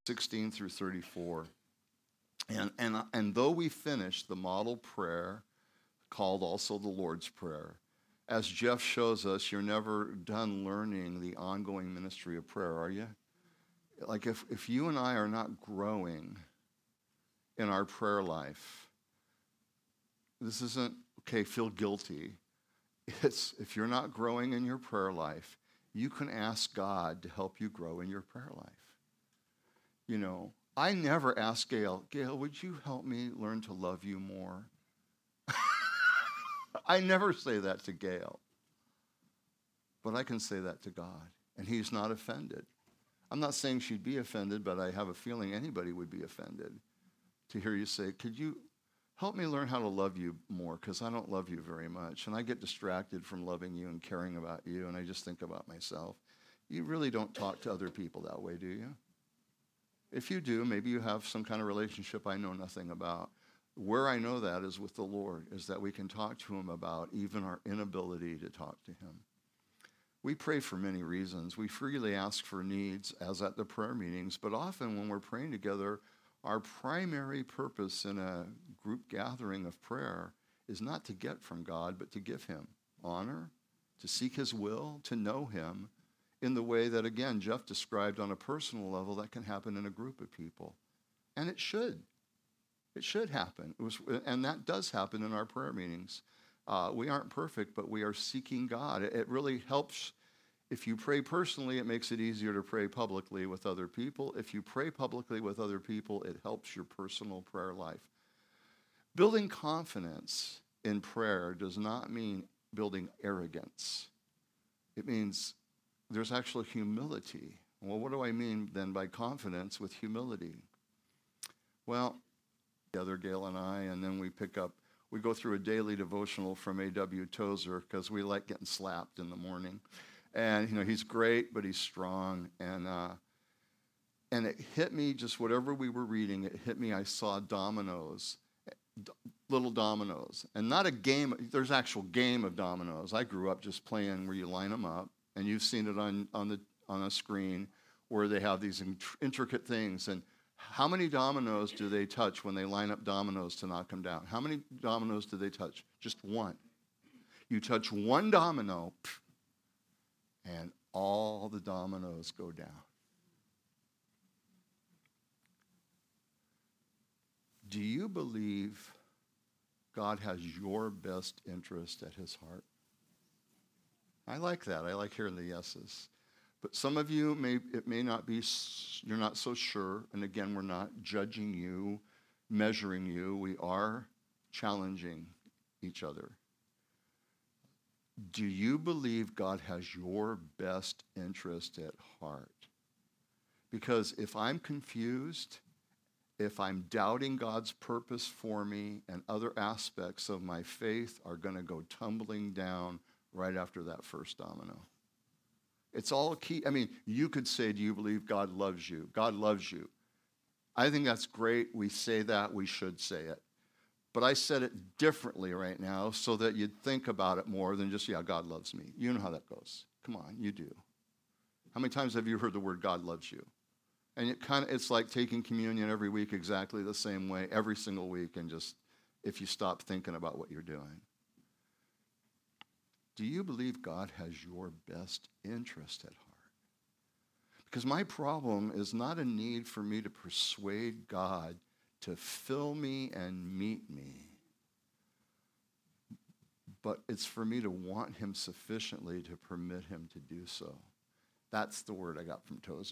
16 through 34. And though we finished the model prayer, called also the Lord's Prayer, as Jeff shows us, you're never done learning the ongoing ministry of prayer, are you? Like if you and I are not growing in our prayer life, this isn't, okay, feel guilty. It's if you're not growing in your prayer life, you can ask God to help you grow in your prayer life. You know, I never ask Gail, would you help me learn to love you more? I never say that to Gail. But I can say that to God, and he's not offended. I'm not saying she'd be offended, but I have a feeling anybody would be offended to hear you say, could you help me learn how to love you more, because I don't love you very much, and I get distracted from loving you and caring about you, and I just think about myself. You really don't talk to other people that way, do you? If you do, maybe you have some kind of relationship I know nothing about. Where I know that is with the Lord, is that we can talk to him about even our inability to talk to him. We pray for many reasons. We freely ask for needs, as at the prayer meetings, but often when we're praying together, our primary purpose in a group gathering of prayer is not to get from God, but to give him honor, to seek his will, to know him in the way that, again, Jeff described on a personal level that can happen in a group of people. And it should. It should happen. And that does happen in our prayer meetings. We aren't perfect, but we are seeking God. It really helps. If you pray personally, it makes it easier to pray publicly with other people. If you pray publicly with other people, it helps your personal prayer life. Building confidence in prayer does not mean building arrogance. It means there's actual humility. Well, what do I mean then by confidence with humility? Well, together, Gail and I, and then we go through a daily devotional from A.W. Tozer because we like getting slapped in the morning. And, he's great, but he's strong. And it hit me, just whatever we were reading, it hit me, I saw dominoes, little dominoes. And not a game, there's actual game of dominoes. I grew up just playing where you line them up, and you've seen it on a screen where they have these intricate things. And how many dominoes do they touch when they line up dominoes to knock them down? How many dominoes do they touch? Just one. You touch one domino, and all the dominoes go down. Do you believe God has your best interest at his heart? I like that. I like hearing the yeses. But some of you, it may not be, you're not so sure. And again, we're not judging you, measuring you. We are challenging each other. Do you believe God has your best interest at heart? Because if I'm confused, if I'm doubting God's purpose for me, and other aspects of my faith are going to go tumbling down right after that first domino. It's all key. I mean, you could say, do you believe God loves you? God loves you. I think that's great. We say that. We should say it. But I said it differently right now so that you'd think about it more than just, yeah, God loves me. You know how that goes. Come on, you do. How many times have you heard the word God loves you? And it's like taking communion every week exactly the same way, every single week, and just if you stop thinking about what you're doing. Do you believe God has your best interest at heart? Because my problem is not a need for me to persuade God to fill me and meet me, but it's for me to want him sufficiently to permit him to do so. That's the word I got from Tozer.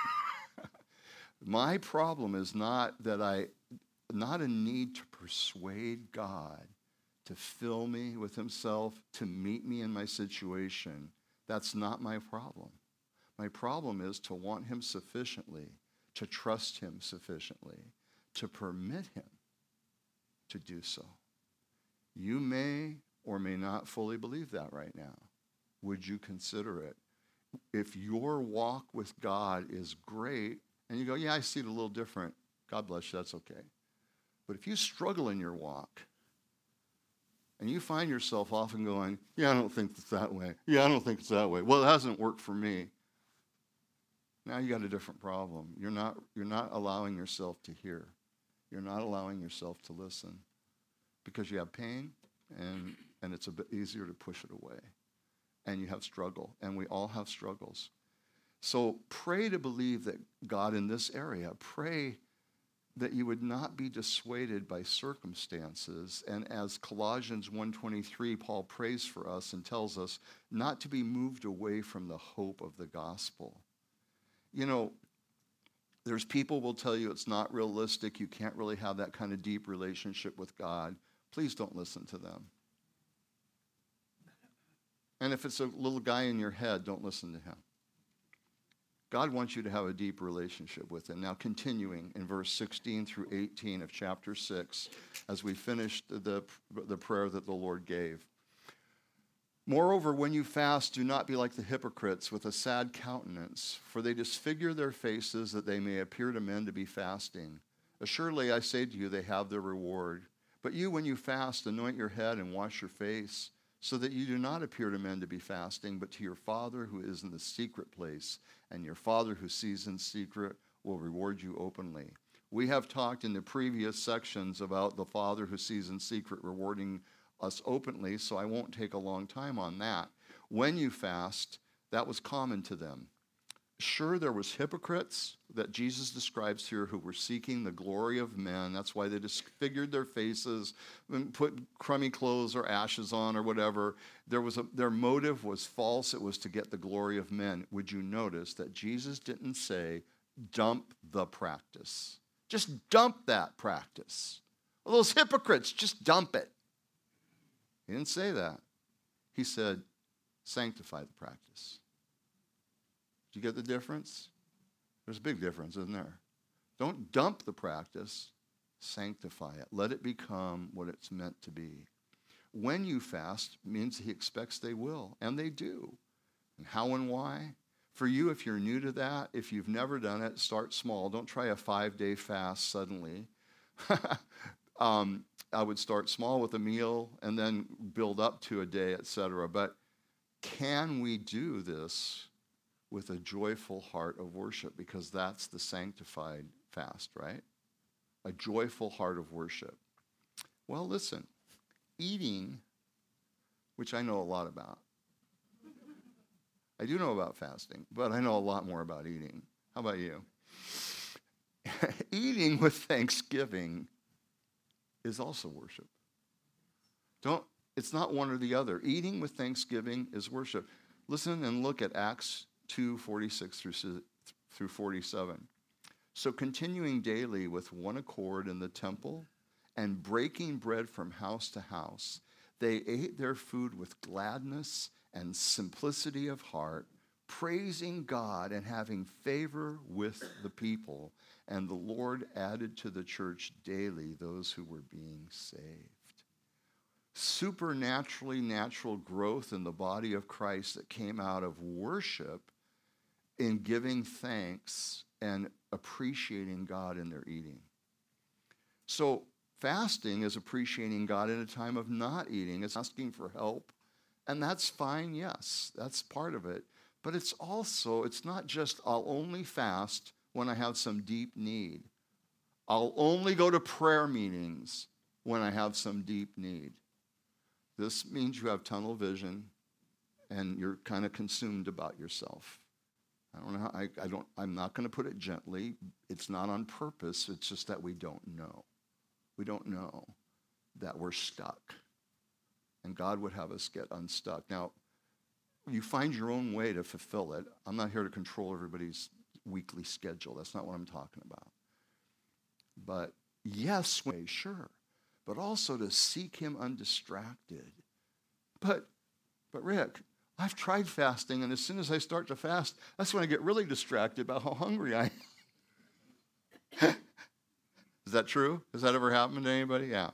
My problem is not a need to persuade God to fill me with himself, to meet me in my situation. That's not my problem. My problem is to want him sufficiently, to trust him sufficiently, to permit him to do so. You may or may not fully believe that right now. Would you consider it? If your walk with God is great, and you go, yeah, I see it a little different, God bless you, that's okay. But if you struggle in your walk, and you find yourself often going, yeah, I don't think it's that way. Yeah, I don't think it's that way. Well, it hasn't worked for me. Now you got a different problem. You're not allowing yourself to hear. You're not allowing yourself to listen because you have pain and it's a bit easier to push it away. And you have struggle, and we all have struggles. So pray to believe that God in this area, pray that you would not be dissuaded by circumstances. And as Colossians 1:23, Paul prays for us and tells us not to be moved away from the hope of the gospel. You know, there's people will tell you it's not realistic, you can't really have that kind of deep relationship with God. Please don't listen to them. And if it's a little guy in your head, don't listen to him. God wants you to have a deep relationship with him. Now, continuing in verse 16 through 18 of chapter 6, as we finish the prayer that the Lord gave. Moreover, when you fast, do not be like the hypocrites with a sad countenance, for they disfigure their faces that they may appear to men to be fasting. Assuredly, I say to you, they have their reward. But you, when you fast, anoint your head and wash your face, so that you do not appear to men to be fasting, but to your Father who is in the secret place, and your Father who sees in secret will reward you openly. We have talked in the previous sections about the Father who sees in secret rewarding us openly, so I won't take a long time on that. When you fast, that was common to them. Sure, there was hypocrites that Jesus describes here who were seeking the glory of men. That's why they disfigured their faces and put crummy clothes or ashes on or whatever. Their motive was false. It was to get the glory of men. Would you notice that Jesus didn't say, dump the practice? Just dump that practice. Well, those hypocrites, just dump it. He didn't say that. He said, sanctify the practice. Do you get the difference? There's a big difference, isn't there? Don't dump the practice, sanctify it. Let it become what it's meant to be. When you fast means he expects they will, and they do. And how and why? For you, if you're new to that, if you've never done it, start small. Don't try a 5-day fast suddenly. I would start small with a meal and then build up to a day, etc. But can we do this with a joyful heart of worship? Because that's the sanctified fast, right? A joyful heart of worship. Well, listen, eating, which I know a lot about. I do know about fasting, but I know a lot more about eating. How about you? Eating with thanksgiving is also worship. It's not one or the other. Eating with thanksgiving is worship. Listen and look at Acts 2:46 through 47. So continuing daily with one accord in the temple and breaking bread from house to house, they ate their food with gladness and simplicity of heart, praising God and having favor with the people. And the Lord added to the church daily those who were being saved. Supernaturally natural growth in the body of Christ that came out of worship in giving thanks and appreciating God in their eating. So fasting is appreciating God in a time of not eating. It's asking for help. And that's fine, yes, that's part of it. But it's not just I'll only fast when I have some deep need. I'll only go to prayer meetings when I have some deep need. This means you have tunnel vision and you're kind of consumed about yourself. I don't know how, I'm not going to put it gently. It's not on purpose. It's just that we don't know. We don't know that we're stuck. And God would have us get unstuck. Now, you find your own way to fulfill it. I'm not here to control everybody's weekly schedule. That's not what I'm talking about. But yes, sure. But also to seek him undistracted. But Rick, I've tried fasting, and as soon as I start to fast, that's when I get really distracted about how hungry I am. Is that true? Has that ever happened to anybody? Yeah.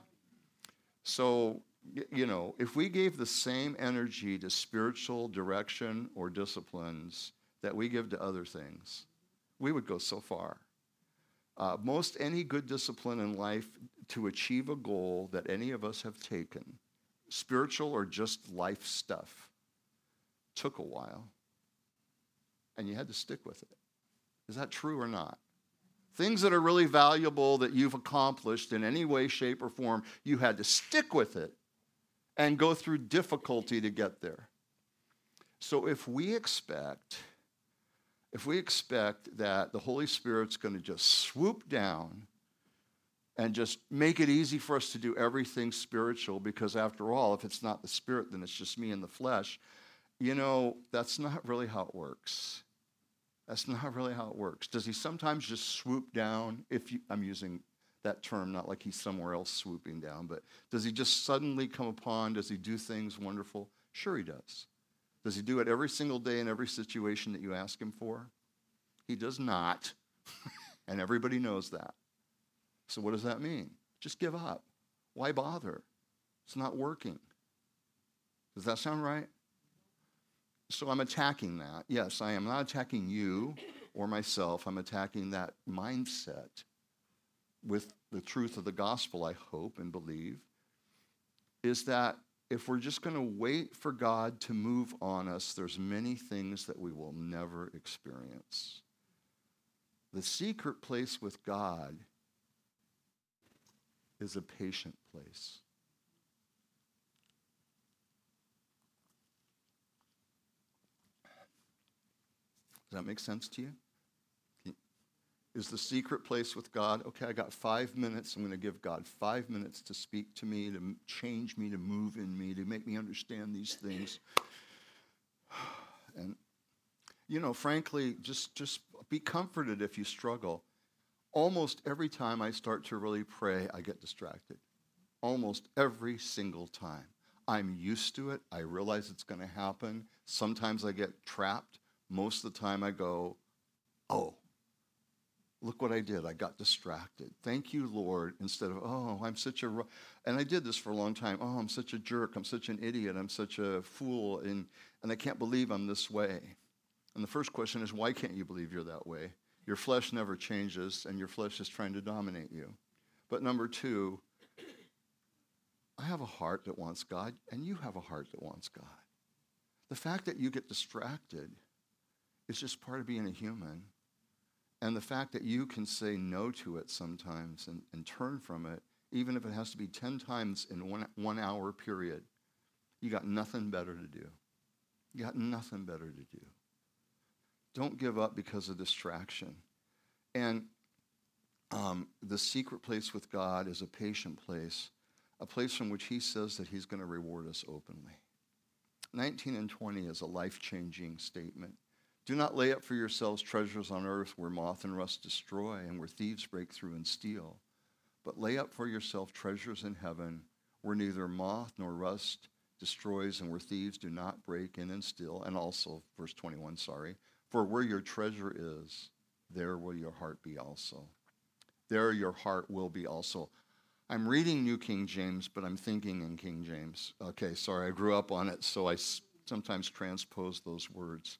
So, if we gave the same energy to spiritual direction or disciplines that we give to other things, we would go so far. Most any good discipline in life to achieve a goal that any of us have taken, spiritual or just life stuff, took a while, and you had to stick with it. Is that true or not? Things that are really valuable that you've accomplished in any way, shape, or form, you had to stick with it and go through difficulty to get there. So if we expect that the Holy Spirit's going to just swoop down and just make it easy for us to do everything spiritual, because after all, if it's not the Spirit, then it's just me and the flesh, that's not really how it works. That's not really how it works. Does he sometimes just swoop down? I'm using that term, not like he's somewhere else swooping down, but does he just suddenly come upon? Does he do things wonderful? Sure he does. Does he do it every single day in every situation that you ask him for? He does not, and everybody knows that. So what does that mean? Just give up. Why bother? It's not working. Does that sound right? So I'm attacking that. Yes, I am not attacking you or myself. I'm attacking that mindset with the truth of the gospel, I hope and believe, is that if we're just going to wait for God to move on us, there's many things that we will never experience. The secret place with God is a patient place. Does that make sense to you? Is the secret place with God, okay, I got 5 minutes. I'm going to give God 5 minutes to speak to me, to change me, to move in me, to make me understand these things. And, frankly, just be comforted if you struggle. Almost every time I start to really pray, I get distracted. Almost every single time. I'm used to it. I realize it's going to happen. Sometimes I get trapped. Most of the time I go, oh, look what I did. I got distracted. Thank you, Lord, instead of, oh, I'm such a, and I did this for a long time. Oh, I'm such a jerk. I'm such an idiot. I'm such a fool. And I can't believe I'm this way. And the first question is, why can't you believe you're that way? Your flesh never changes, and your flesh is trying to dominate you. But number two, I have a heart that wants God, and you have a heart that wants God. The fact that you get distracted is just part of being a human. And the fact that you can say no to it sometimes and turn from it, even if it has to be 10 times in one hour period, you got nothing better to do. You got nothing better to do. Don't give up because of distraction. And the secret place with God is a patient place, a place from which he says that he's going to reward us openly. 19 and 20 is a life-changing statement. Do not lay up for yourselves treasures on earth where moth and rust destroy and where thieves break through and steal. But lay up for yourself treasures in heaven where neither moth nor rust destroys and where thieves do not break in and steal. And also, verse 21, for where your treasure is, there will your heart be also. There your heart will be also. I'm reading New King James, but I'm thinking in King James. Okay, sorry, I grew up on it, so I sometimes transpose those words.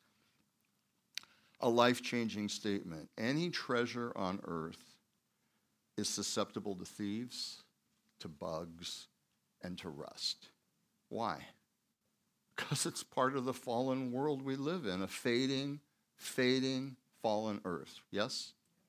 A life-changing statement. Any treasure on earth is susceptible to thieves, to bugs, and to rust. Why? Because it's part of the fallen world we live in, a fading, fallen earth. Yes?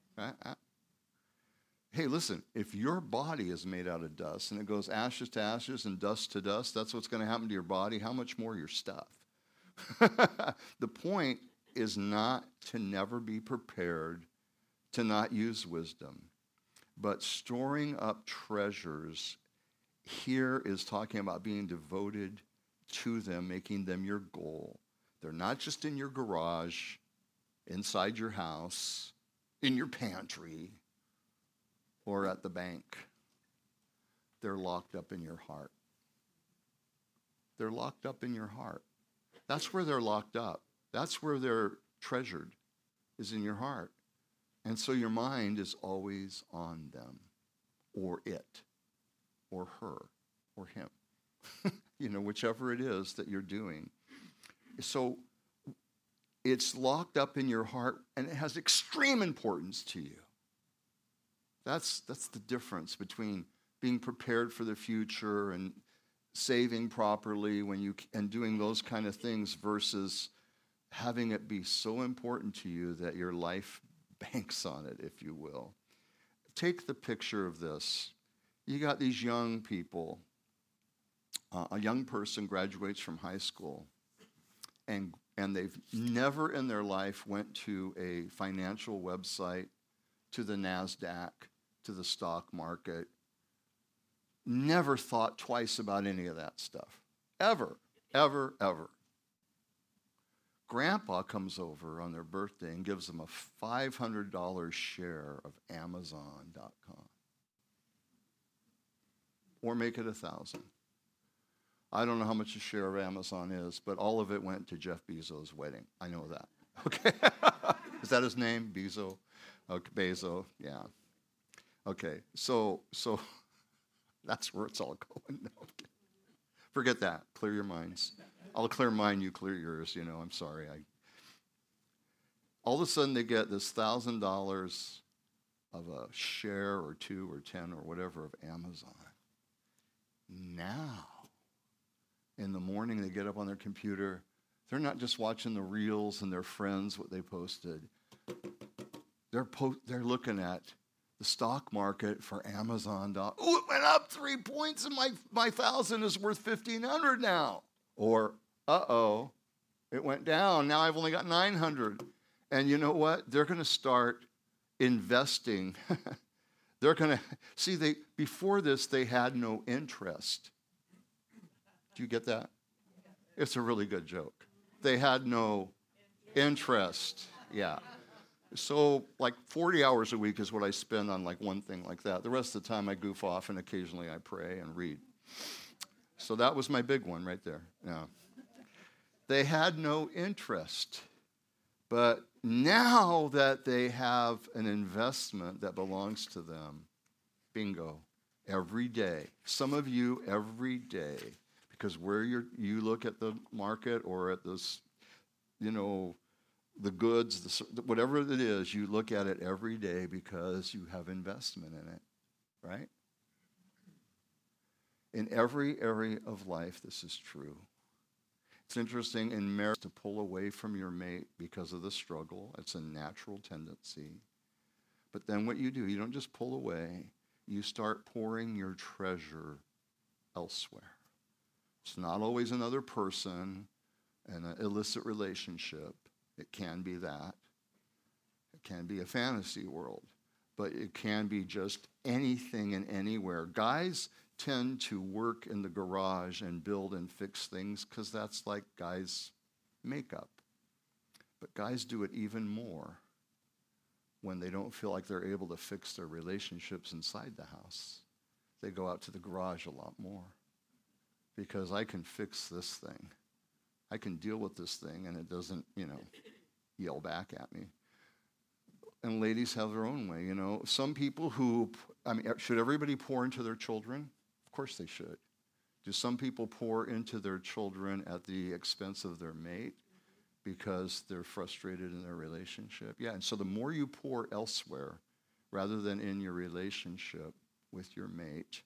Hey, listen, if your body is made out of dust and it goes ashes to ashes and dust to dust, that's what's going to happen to your body. How much more your stuff? The point is not to never be prepared, to not use wisdom, but storing up treasures here is talking about being devoted to them, making them your goal. They're not just in your garage, inside your house, in your pantry, or at the bank. They're locked up in your heart. They're locked up in your heart. That's where they're locked up. That's where they're treasured, is in your heart. And so your mind is always on them, or it, or her, or him. Whichever it is that you're doing. So it's locked up in your heart, and it has extreme importance to you. That's the difference between being prepared for the future and saving properly and doing those kind of things versus having it be so important to you that your life banks on it, if you will. Take the picture of this. You got these young people. A young person graduates from high school, and they've never in their life went to a financial website, to the NASDAQ, to the stock market, never thought twice about any of that stuff. Ever, ever, ever. Grandpa comes over on their birthday and gives them a $500 share of Amazon.com. Or make it 1,000. I don't know how much a share of Amazon is, but all of it went to Jeff Bezos' wedding. I know that. Okay. Is that his name? Bezos? Okay, Bezos, yeah. Okay, so that's where it's all going. No, okay. Forget that. Clear your minds. I'll clear mine, you clear yours. I'm sorry. All of a sudden, they get this $1,000 of a share or 2 or 10 or whatever of Amazon. Now, in the morning, they get up on their computer. They're not just watching the reels and their friends, what they posted. They're looking at the stock market for Amazon. Oh, it went up 3 points and my 1,000 is worth 1,500 now. Or, it went down. Now I've only got 900. And you know what? They're going to start investing. They're going to, before this, they had no interest. Do you get that? It's a really good joke. They had no interest. Yeah. So 40 hours a week is what I spend on one thing like that. The rest of the time I goof off and occasionally I pray and read. So that was my big one right there. Yeah. They had no interest. But now that they have an investment that belongs to them, bingo, every day. Some of you every day, because where you look at the market or at this, the goods, whatever it is, you look at it every day because you have investment in it, right? In every area of life, this is true. It's interesting in marriage to pull away from your mate because of the struggle. It's a natural tendency. But then what you do, you don't just pull away, you start pouring your treasure elsewhere. It's not always another person and an illicit relationship. It can be that. It can be a fantasy world. But it can be just anything and anywhere. Guys tend to work in the garage and build and fix things because that's like guys' makeup. But guys do it even more when they don't feel like they're able to fix their relationships inside the house. They go out to the garage a lot more because I can fix this thing. I can deal with this thing and it doesn't, yell back at me. And ladies have their own way, Some people should everybody pour into their children? Of course they should. Do some people pour into their children at the expense of their mate because they're frustrated in their relationship? Yeah, and so the more you pour elsewhere rather than in your relationship with your mate,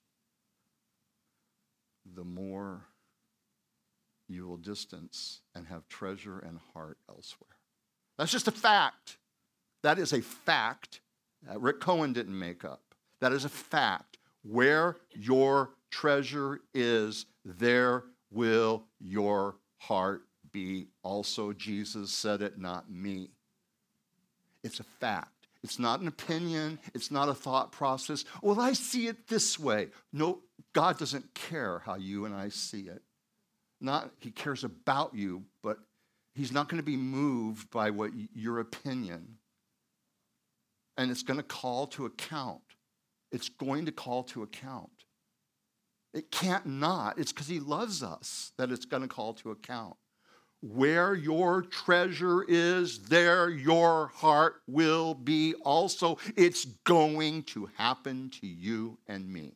the more you will distance and have treasure and heart elsewhere. That's just a fact. That is a fact that Rick Cohen didn't make up. That is a fact. Where your treasure is, there will your heart be. Also, Jesus said it, not me. It's a fact. It's not an opinion. It's not a thought process. Well, I see it this way. No, God doesn't care how you and I see it. He cares about you, but he's not going to be moved by your opinion. And it's going to call to account. It's going to call to account. It can't not. It's because he loves us that it's going to call to account. Where your treasure is, there your heart will be also. It's going to happen to you and me.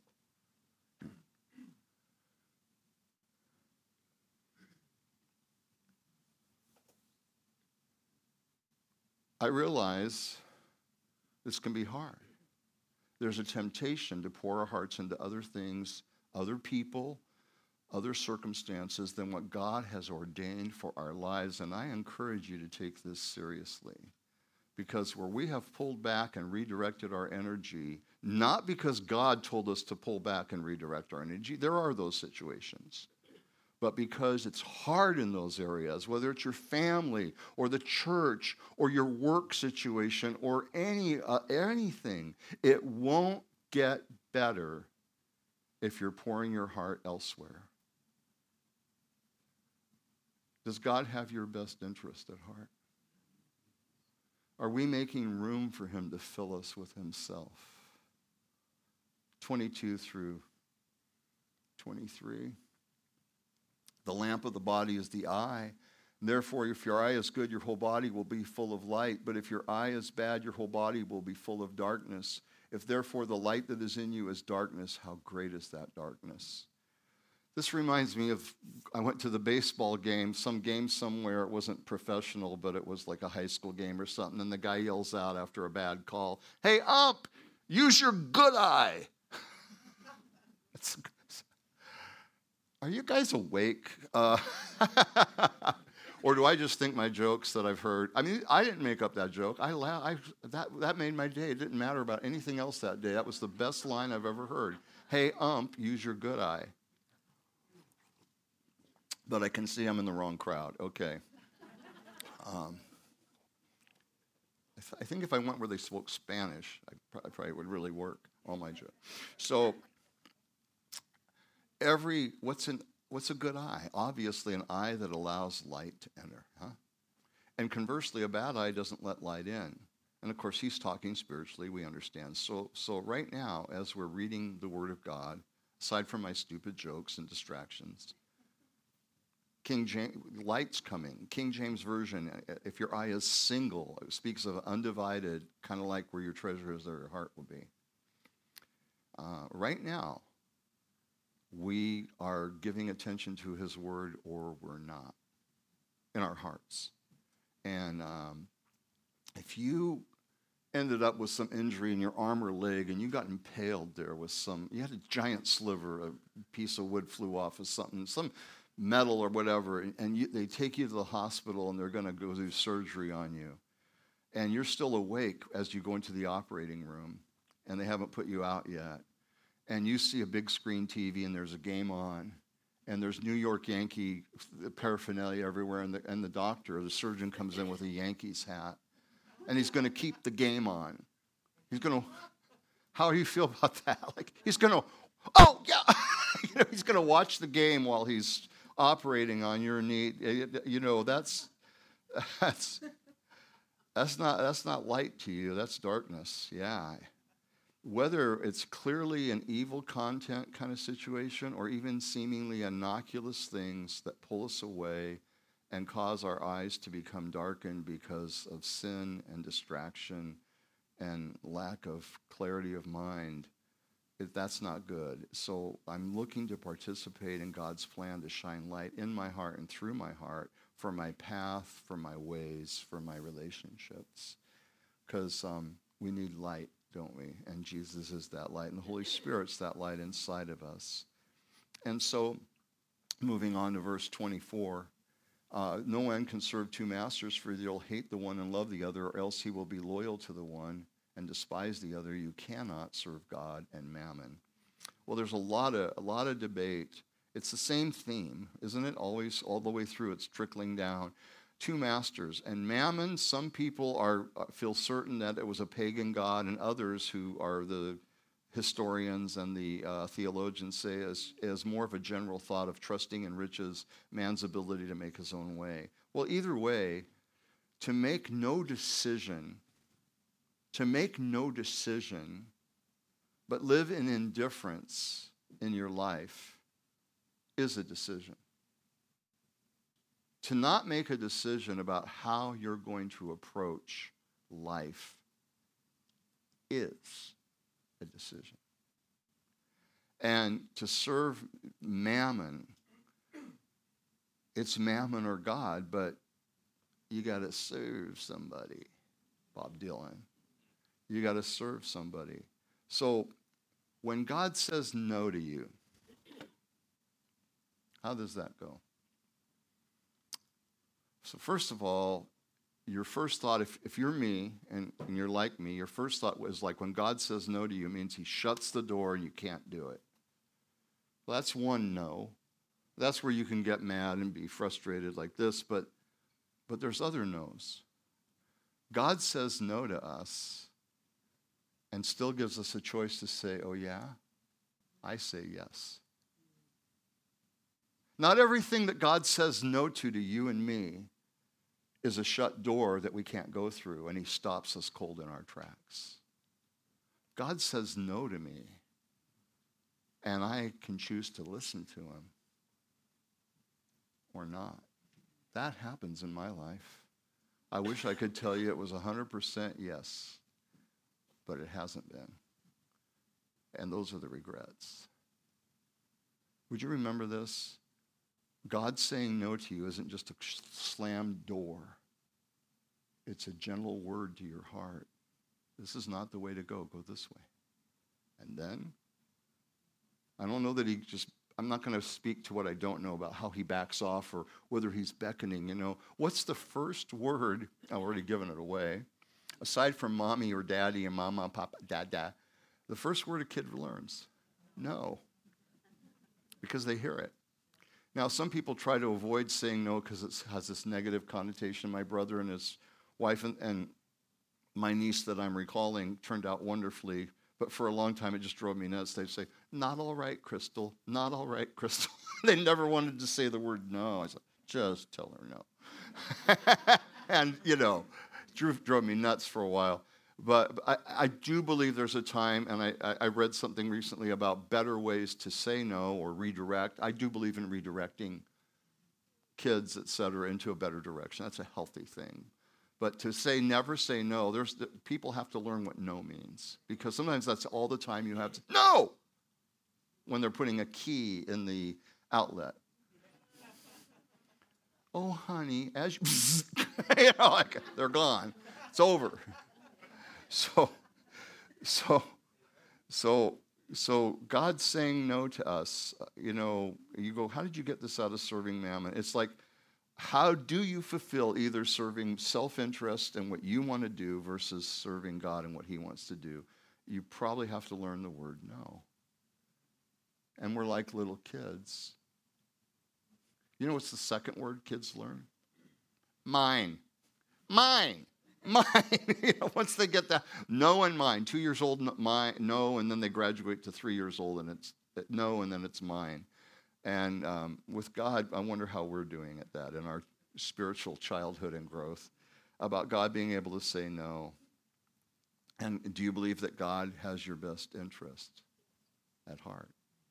I realize this can be hard. There's a temptation to pour our hearts into other things, other people, other circumstances than what God has ordained for our lives. And I encourage you to take this seriously. Because where we have pulled back and redirected our energy, not because God told us to pull back and redirect our energy, there are those situations, but because it's hard in those areas, whether it's your family or the church or your work situation or anything, it won't get better if you're pouring your heart elsewhere. Does God have your best interest at heart? Are we making room for him to fill us with himself? 22 through 23. The lamp of the body is the eye. Therefore, if your eye is good, your whole body will be full of light. But if your eye is bad, your whole body will be full of darkness. If therefore the light that is in you is darkness, how great is that darkness? This reminds me of, I went to the baseball game, some game somewhere. It wasn't professional, but it was like a high school game or something. And the guy yells out after a bad call, "Hey, ump, use your good eye." Are you guys awake? Or do I just think my jokes that I've heard? I mean, I didn't make up that joke. That made my day. It didn't matter about anything else that day. That was the best line I've ever heard. "Hey, ump, use your good eye." But I can see I'm in the wrong crowd. Okay. I think if I went where they spoke Spanish, I probably would really work all my jokes. So, what's a good eye? Obviously, an eye that allows light to enter. And conversely, a bad eye doesn't let light in. And of course, he's talking spiritually, we understand. So right now, as we're reading the Word of God, aside from my stupid jokes and distractions, King James, light's coming. King James Version, if your eye is single, it speaks of undivided, kind of like where your treasure is, there your heart will be. Right now, we are giving attention to his word or we're not in our hearts. And if you ended up with some injury in your arm or leg and you got impaled there with you had a giant sliver, a piece of wood flew off of something, some metal or whatever, and they take you to the hospital and they're going to go do surgery on you. And you're still awake as you go into the operating room and they haven't put you out yet. And you see a big screen TV and there's a game on and there's New York Yankee paraphernalia everywhere and the doctor, the surgeon comes in with a Yankees hat and he's going to keep the game on. He's going to, how do you feel about that? Like he's going to, oh yeah, he's going to watch the game while he's operating on your knee. That's not light to you. That's darkness. Yeah. Whether it's clearly an evil content kind of situation or even seemingly innocuous things that pull us away and cause our eyes to become darkened because of sin and distraction and lack of clarity of mind, that's not good. So I'm looking to participate in God's plan to shine light in my heart and through my heart for my path, for my ways, for my relationships. Because we need light, don't we? And Jesus is that light, and the Holy Spirit's that light inside of us. And so, moving on to verse 24, no one can serve two masters, for he'll hate the one and love the other, or else he will be loyal to the one and despise the other. You cannot serve God and mammon. Well, there's a lot of debate. It's the same theme, isn't it? Always, all the way through, it's trickling down. Two masters. And mammon, some people feel certain that it was a pagan god, and others who are the historians and the theologians say as more of a general thought of trusting in riches, man's ability to make his own way. Well, either way, to make no decision, but live in indifference in your life is a decision. To not make a decision about how you're going to approach life is a decision. And to serve mammon, it's mammon or God, but you got to serve somebody. Bob Dylan. You got to serve somebody. So when God says no to you, how does that go? So first of all, your first thought, if you're me and you're like me, your first thought was like when God says no to you, it means he shuts the door and you can't do it. Well, that's one no. That's where you can get mad and be frustrated like this, but there's other no's. God says no to us and still gives us a choice to say, oh yeah, I say yes. Not everything that God says no to you and me is a shut door that we can't go through, and he stops us cold in our tracks. God says no to me, and I can choose to listen to him or not. That happens in my life. I wish I could tell you it was 100% yes, but it hasn't been. And those are the regrets. Would you remember this? God saying no to you isn't just a slammed door. It's a gentle word to your heart. This is not the way to go. Go this way. And then, I don't know that I'm not going to speak to what I don't know about how he backs off or whether he's beckoning. What's the first word? I've already given it away. Aside from mommy or daddy and mama, papa, dada, the first word a kid learns, no. Because they hear it. Now, some people try to avoid saying no because it has this negative connotation. My brother and his wife and my niece that I'm recalling turned out wonderfully, but for a long time it just drove me nuts. They'd say, not all right, Crystal, not all right, Crystal. They never wanted to say the word no. I said, just tell her no. And, drove me nuts for a while. But I do believe there's a time, and I read something recently about better ways to say no or redirect. I do believe in redirecting kids, et cetera, into a better direction. That's a healthy thing. But to say never say no, people have to learn what no means. Because sometimes that's all the time you have to, no! When they're putting a key in the outlet. Oh, honey, as you, they're gone. It's over. So God's saying no to us. You go, how did you get this out of serving mammon? It's like, how do you fulfill either serving self-interest and what you want to do versus serving God and what he wants to do? You probably have to learn the word no. And we're like little kids. You know what's the second word kids learn? Mine. Mine. Once they get that, no and mine. 2 years old, no, and then they graduate to 3 years old, and it's no, and then it's mine. And with God, I wonder how we're doing at that in our spiritual childhood and growth, about God being able to say no. And do you believe that God has your best interest at heart?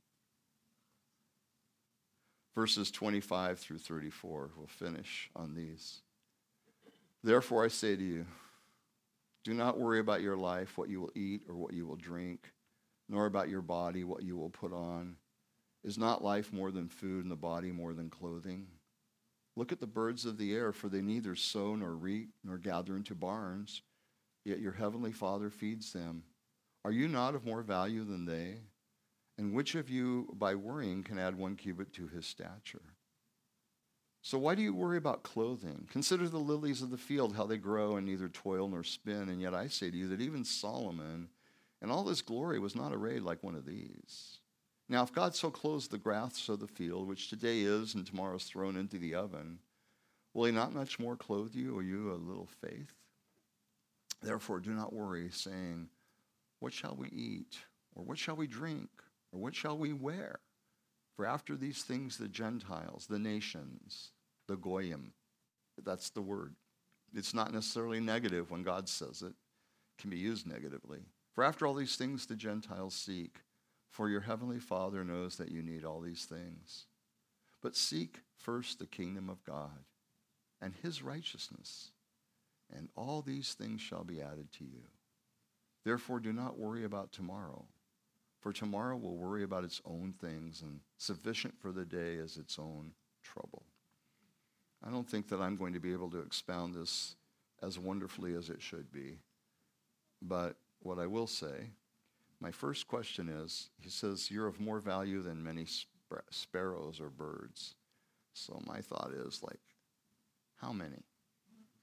Verses 25 through 34, we'll finish on these. Therefore, I say to you, do not worry about your life, what you will eat or what you will drink, nor about your body, what you will put on. Is not life more than food and the body more than clothing? Look at the birds of the air, for they neither sow nor reap nor gather into barns, yet your heavenly Father feeds them. Are you not of more value than they? And which of you, by worrying, can add 1 cubit to his stature? So why do you worry about clothing? Consider the lilies of the field, how they grow and neither toil nor spin. And yet I say to you that even Solomon in all his glory was not arrayed like one of these. Now if God so clothes the grass of the field, which today is and tomorrow is thrown into the oven, will he not much more clothe you, O you of little faith? Therefore do not worry, saying, what shall we eat? Or what shall we drink? Or what shall we wear? For after these things the Gentiles, the nations, the goyim, that's the word. It's not necessarily negative when God says it. It can be used negatively. For after all these things the Gentiles seek, for your heavenly Father knows that you need all these things. But seek first the kingdom of God and his righteousness, and all these things shall be added to you. Therefore do not worry about tomorrow, for tomorrow will worry about its own things, and sufficient for the day is its own trouble. I don't think that I'm going to be able to expound this as wonderfully as it should be. But what I will say, my first question is, he says, you're of more value than many sparrows or birds. So my thought is, like, how many?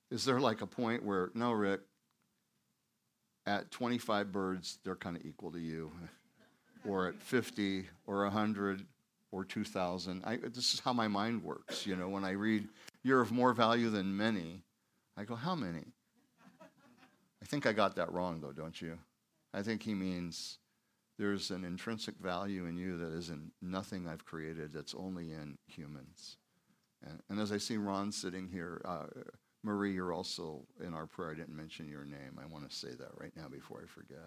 Is there like a point where, no, Rick, at 25 birds, they're kind of equal to you, or at 50 or 100 or 2,000? This is how my mind works. You know, when I read, you're of more value than many, I go, how many? I think I got that wrong, though, don't you? I think he means there's an intrinsic value in you that is in nothing I've created, that's only in humans. And as I see Ron sitting here, Marie, you're also in our prayer. I didn't mention your name. I want to say that right now before I forget.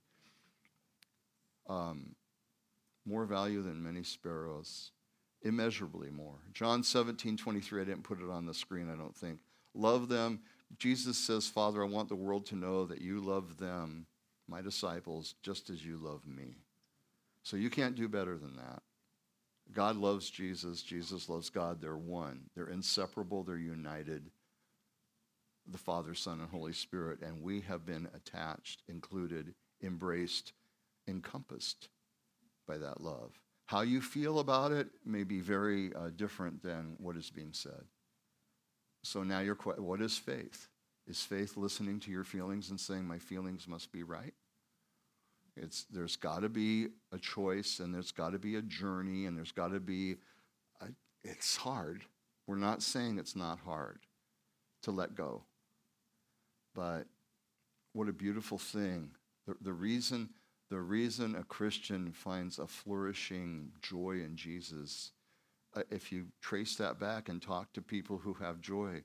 More value than many sparrows, immeasurably more. John 17:23, I didn't put it on the screen, I don't think. Love them. Jesus says, Father, I want the world to know that you love them, my disciples, just as you love me. So you can't do better than that. God loves Jesus. Jesus loves God. They're one. They're inseparable. They're united. The Father, Son, and Holy Spirit. And we have been attached, included, embraced, encompassed by that love. How you feel about it may be very different than what is being said. So now what is faith? Is faith listening to your feelings and saying, my feelings must be right? There's got to be a choice, and there's got to be a journey, and there's got to be, it's hard. We're not saying it's not hard to let go. But what a beautiful thing. The reason a Christian finds a flourishing joy in Jesus, if you trace that back and talk to people who have joy,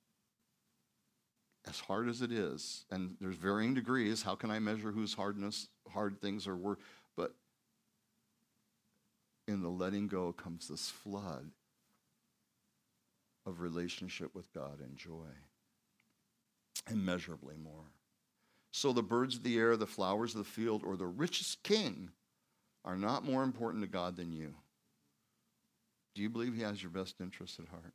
as hard as it is, and there's varying degrees, how can I measure whose hard things are worth? But in the letting go comes this flood of relationship with God and joy, immeasurably more. So the birds of the air, the flowers of the field, or the richest king are not more important to God than you. Do you believe he has your best interests at heart?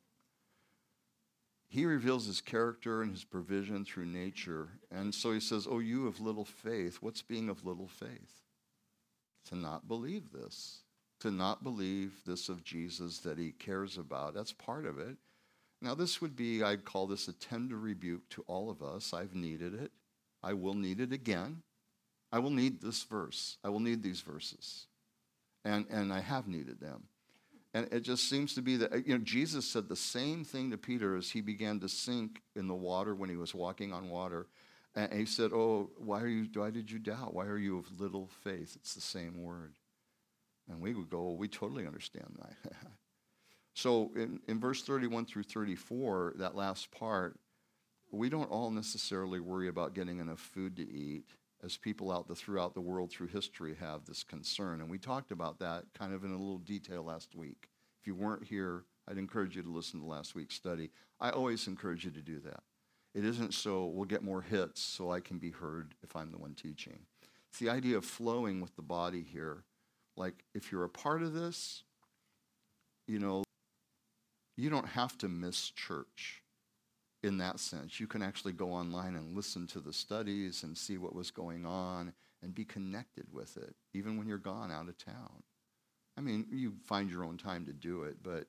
He reveals his character and his provision through nature. And so he says, oh, you of little faith. What's being of little faith? To not believe this. To not believe this of Jesus that he cares about. That's part of it. Now this would be, I'd call this a tender rebuke to all of us. I've needed it. I will need it again. I will need this verse. I will need these verses. And I have needed them. And it just seems to be that, Jesus said the same thing to Peter as he began to sink in the water when he was walking on water. And he said, oh, why did you doubt? Why are you of little faith? It's the same word. And we would go, well, we totally understand that. So in verse 31 through 34, that last part, we don't all necessarily worry about getting enough food to eat, as people throughout the world through history have this concern. And we talked about that kind of in a little detail last week. If you weren't here, I'd encourage you to listen to last week's study. I always encourage you to do that. It isn't so we'll get more hits so I can be heard if I'm the one teaching. It's the idea of flowing with the body here. Like if you're a part of this, you don't have to miss church. In that sense, you can actually go online and listen to the studies and see what was going on and be connected with it, even when you're gone out of town. I mean, you find your own time to do it, but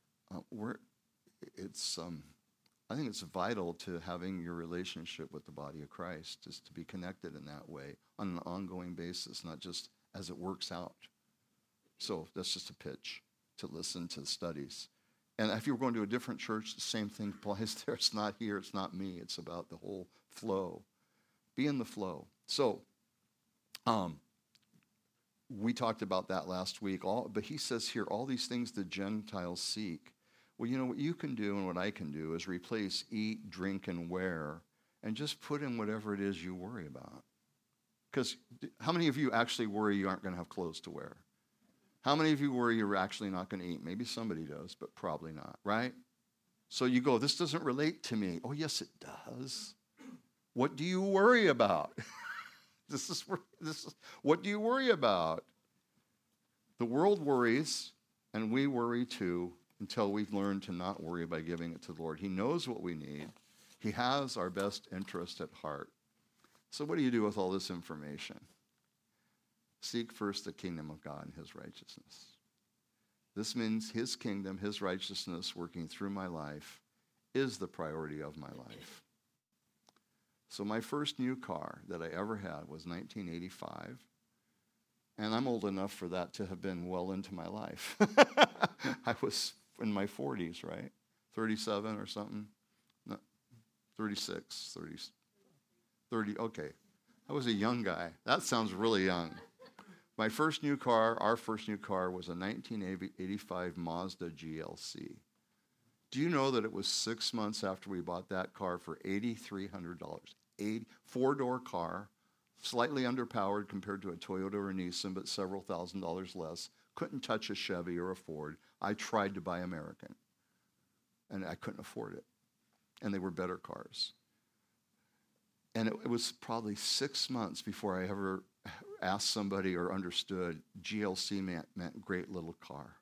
I think it's vital to having your relationship with the body of Christ, is to be connected in that way on an ongoing basis, not just as it works out. So that's just a pitch to listen to the studies. And if you were going to a different church, the same thing applies there. It's not here, it's not me. It's about the whole flow. Be in the flow. So we talked about that last week. But he says here, all these things the Gentiles seek. Well, what you can do and what I can do is replace eat, drink, and wear, and just put in whatever it is you worry about. Because how many of you actually worry you aren't going to have clothes to wear? How many of you worry you're actually not going to eat? Maybe somebody does, but probably not, right? So you go, this doesn't relate to me. Oh, yes, it does. What do you worry about? What do you worry about? The world worries, and we worry too, until we've learned to not worry by giving it to the Lord. He knows what we need. He has our best interest at heart. So what do you do with all this information? Seek first the kingdom of God and his righteousness. This means his kingdom, his righteousness working through my life is the priority of my life. So my first new car that I ever had was 1985. And I'm old enough for that to have been well into my life. I was in my 40s, right? 37 or something? No, 36, 30, okay. I was a young guy. That sounds really young. My first new car, our first new car, was a 1985 Mazda GLC. Do you know that it was 6 months after we bought that car for $8,300? Four-door car, slightly underpowered compared to a Toyota or a Nissan, but several $1,000s less. Couldn't touch a Chevy or a Ford. I tried to buy American, and I couldn't afford it. And they were better cars. And it was probably 6 months before I ever asked somebody or understood GLC meant great little car.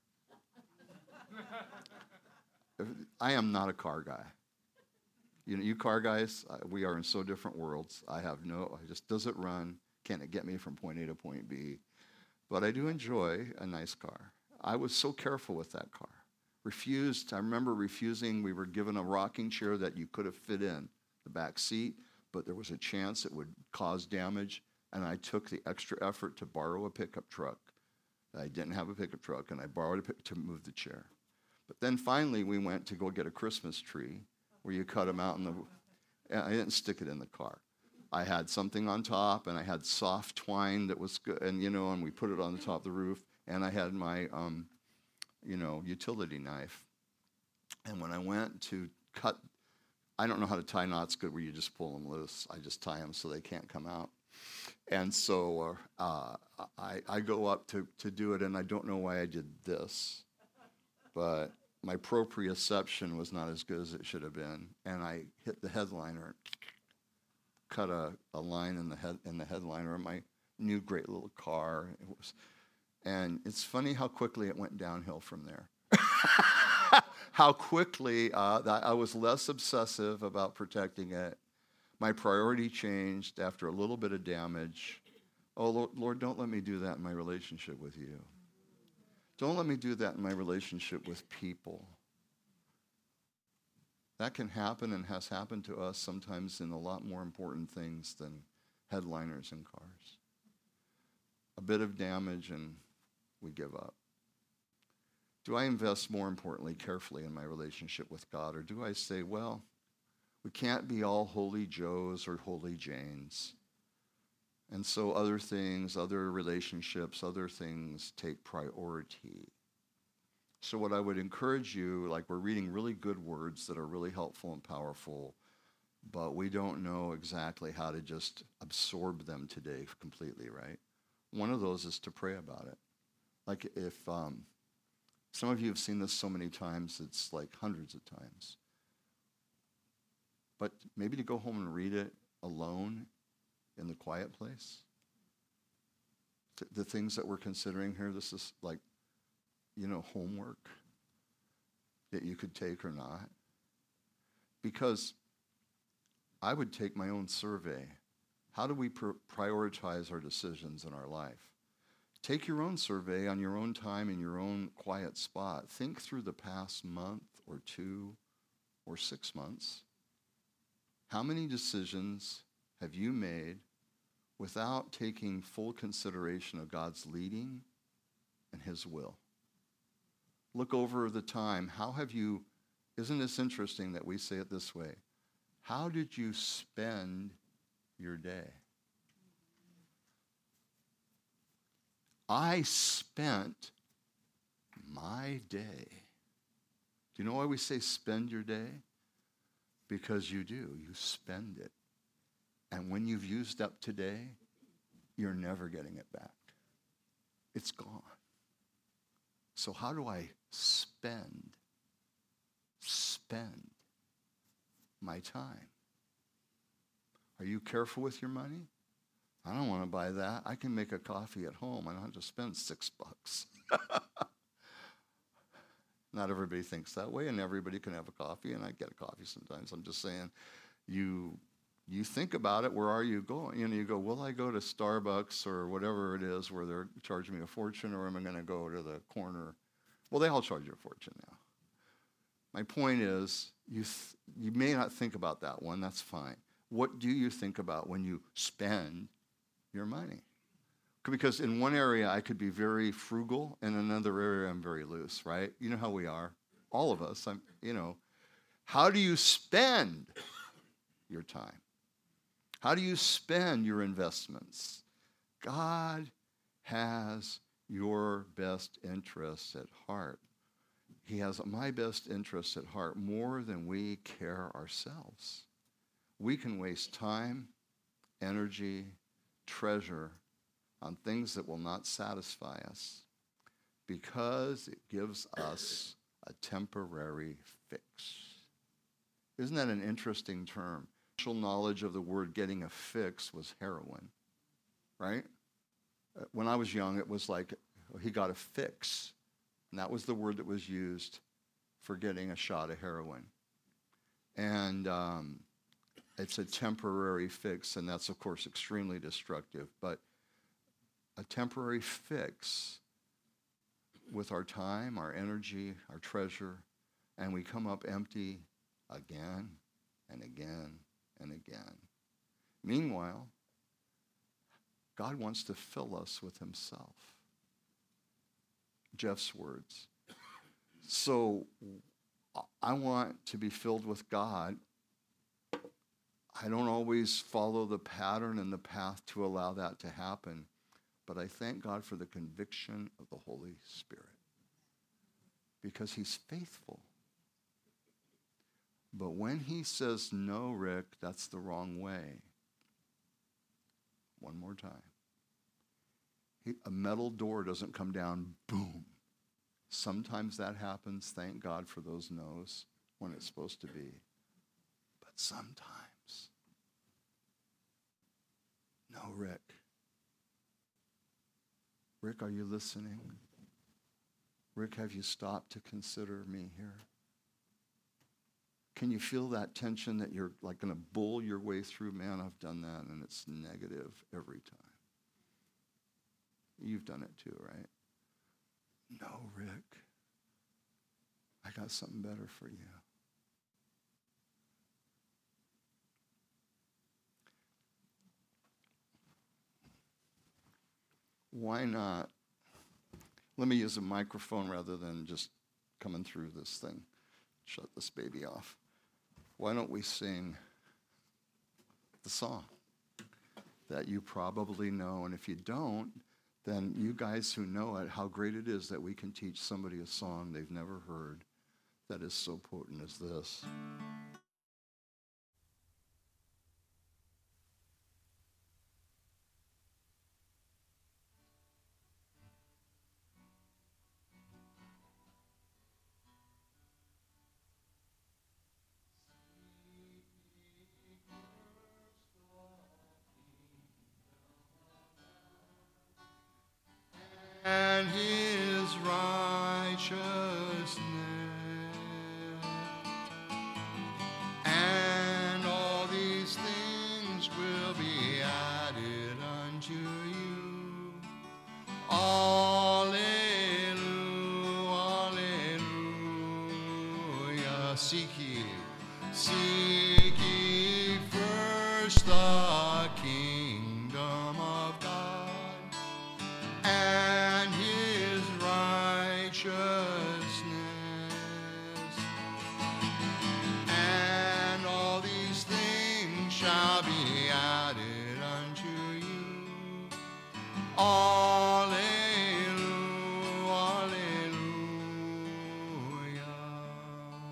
I am not a car guy. You know, you car guys, we are in so different worlds. I just, does it run? Can it get me from point A to point B? But I do enjoy a nice car. I was so careful with that car. I remember refusing. We were given a rocking chair that you could have fit in the back seat, but there was a chance it would cause damage, and I took the extra effort to borrow a pickup truck. I didn't have a pickup truck, and I borrowed it to move the chair. But then finally we went to go get a Christmas tree where you cut them out I didn't stick it in the car. I had something on top, and I had soft twine that was good, and we put it on the top of the roof, and I had my, utility knife. And when I went to cut, I don't know how to tie knots good where you just pull them loose. I just tie them so they can't come out. And so I go up to do it, and I don't know why I did this, but my proprioception was not as good as it should have been, and I hit the headliner, cut a line in the headliner of my new great little car. And it's funny how quickly it went downhill from there. How quickly I was less obsessive about protecting it. My priority changed after a little bit of damage. Oh, Lord, don't let me do that in my relationship with you. Don't let me do that in my relationship with people. That can happen and has happened to us sometimes in a lot more important things than headliners in cars. A bit of damage and we give up. Do I invest, more importantly, carefully in my relationship with God, or do I say, well, we can't be all holy Joes or holy Janes, and so other things, other relationships, other things take priority? So what I would encourage you, like, we're reading really good words that are really helpful and powerful, but we don't know exactly how to just absorb them today completely, right? One of those is to pray about it. Like, if some of you have seen this so many times, it's like hundreds of times. But maybe to go home and read it alone in the quiet place. The things that we're considering here, this is like, homework that you could take or not. Because I would take my own survey. How do we prioritize our decisions in our life? Take your own survey on your own time in your own quiet spot. Think through the past month or 2 or 6 months. How many decisions have you made without taking full consideration of God's leading and His will? Look over the time. Isn't this interesting that we say it this way? How did you spend your day? I spent my day. Do you know why we say spend your day? Because you do. You spend it. And when you've used up today, you're never getting it back. It's gone. So how do I spend my time? Are you careful with your money? I don't want to buy that. I can make a coffee at home. I don't have to spend $6. Not everybody thinks that way, and everybody can have a coffee, and I get a coffee sometimes. I'm just saying, you think about it. Where are you going? You go, will I go to Starbucks or whatever it is where they're charging me a fortune, or am I going to go to the corner? Well, they all charge you a fortune now. My point is, you may not think about that one. That's fine. What do you think about when you spend your money? Because in one area, I could be very frugal. In another area, I'm very loose, right? You know how we are. All of us, How do you spend your time? How do you spend your investments? God has your best interests at heart. He has my best interests at heart more than we care ourselves. We can waste time, energy, treasure on things that will not satisfy us because it gives us a temporary fix. Isn't that an interesting term? Initial knowledge of the word getting a fix was heroin, right? When I was young, it was like he got a fix, and that was the word that was used for getting a shot of heroin. And it's a temporary fix, and that's, of course, extremely destructive. But a temporary fix with our time, our energy, our treasure, and we come up empty again and again and again. Meanwhile, God wants to fill us with himself. Jeff's words. So I want to be filled with God. I don't always follow the pattern and the path to allow that to happen, but I thank God for the conviction of the Holy Spirit because he's faithful. But when he says, no, Rick, that's the wrong way. One more time. A metal door doesn't come down, boom. Sometimes that happens. Thank God for those no's when it's supposed to be. But sometimes, no, Rick. Rick, are you listening? Rick, have you stopped to consider me here? Can you feel that tension that you're like going to bull your way through? Man, I've done that, and it's negative every time. You've done it too, right? No, Rick. I got something better for you. Why not? Let me use a microphone rather than just coming through this thing. Shut this baby off. Why don't we sing the song that you probably know? And if you don't, then you guys who know it, how great it is that we can teach somebody a song they've never heard that is so potent as this. And his righteousness, and all these things will be added unto you. Alleluia, alleluia. Seek ye first the kingdom of God and his righteousness, and all these things shall be added unto you. All